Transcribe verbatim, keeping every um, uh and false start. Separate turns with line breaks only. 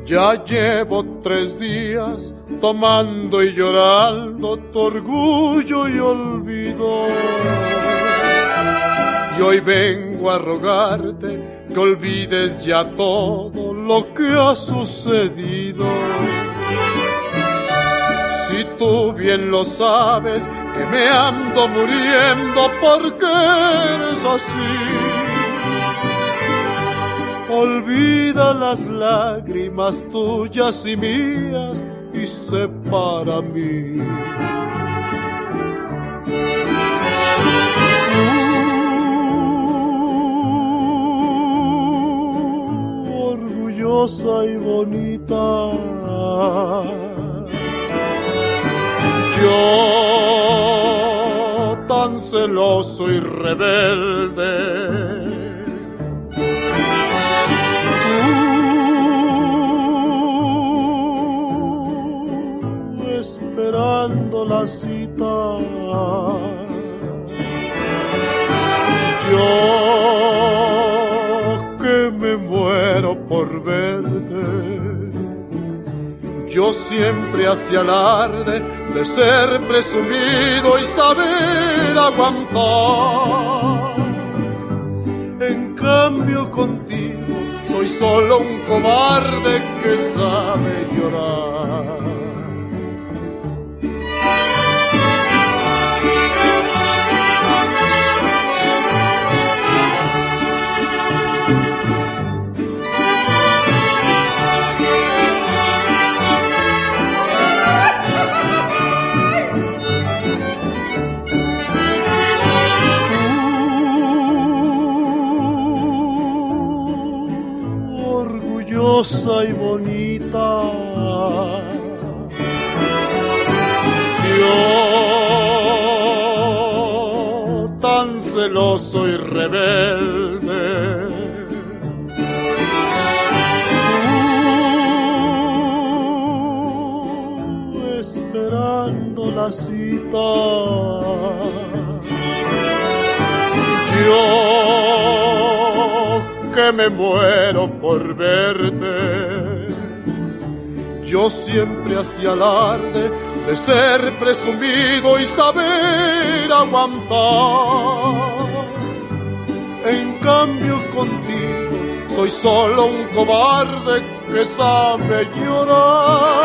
Ya llevo tres días tomando y llorando tu orgullo y olvido. Y hoy vengo a rogarte que olvides ya todo lo que ha sucedido. Si tú bien lo sabes que me ando muriendo porque eres así. Olvida las lágrimas tuyas y mías y sé para mí. Uh, orgullosa y bonita, yo tan celoso y rebelde. Esperando la cita, yo que me muero por verte. Yo siempre hacía alarde de ser presumido y saber aguantar. En cambio contigo soy solo un cobarde que sabe llorar. Orgullosa y bonita, yo tan celoso y rebelde. Uh, esperando la cita, yo que me muero por verte. Yo siempre hacía alarde de ser presumido y saber aguantar. En cambio contigo soy solo un cobarde que sabe llorar.